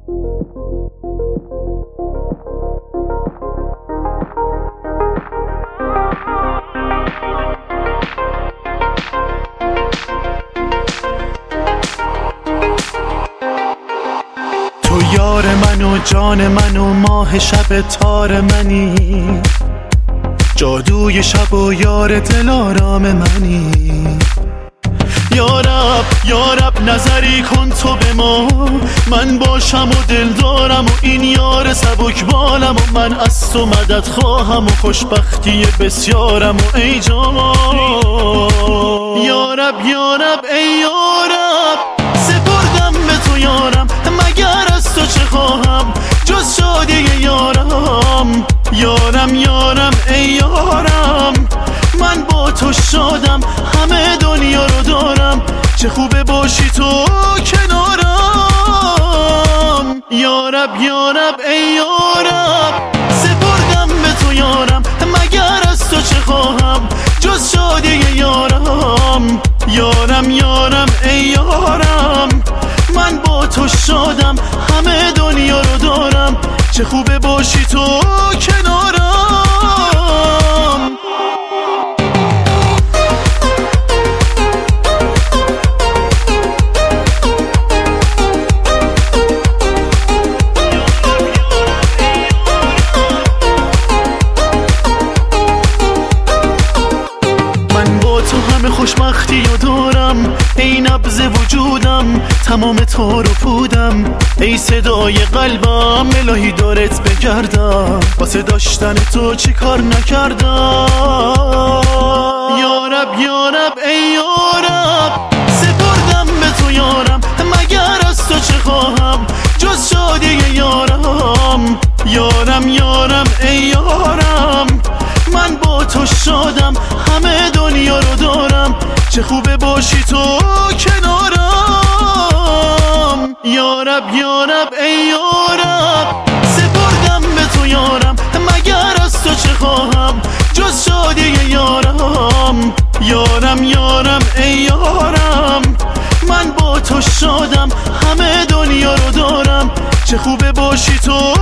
تو یار من و جان من و ماه شب تار منی، جادوی شب و یار دلارام منی. یارب نظری کن تو به ما، من باشم و دل دارم و این یار سبک بالم و من از تو مدد خواهم و خوشبختی بسیارم و ای جاما. یارب ای یارب سپردم به تو یارم، مگر از تو چه خواهم جز شادی یارم. یارم ای یارم من با تو شادم، همه دنیا رو دارم، چه خوبه باشی تو کنارم. یارب ای یارب سپردم به تو یارم، مگر از تو چه خواهم جز شادی یارم. یارم ای یارم من با تو شادم، همه دنیا رو دارم، چه خوبه باشی تو کنارم. خوشبختی و دارم ای نبض وجودم، تمام تو رو پودم ای صدای قلبم، الهی دارت بگردم واسه داشتن تو چی کار نکردم. یارب ای یارب سپردم به تو یارم، مگر از تو چه خواهم جز شادی یارم. یارم ای یارم من با تو شادم، همه دنیا رو دارم، چه خوبه باشی تو کنارم. یارب ای یارب سپردم به تو یارم، مگر از تو چه خواهم جز شادی یارم. یارم ای یارم من با تو شادم، همه دنیا رو دارم، چه خوبه باشی تو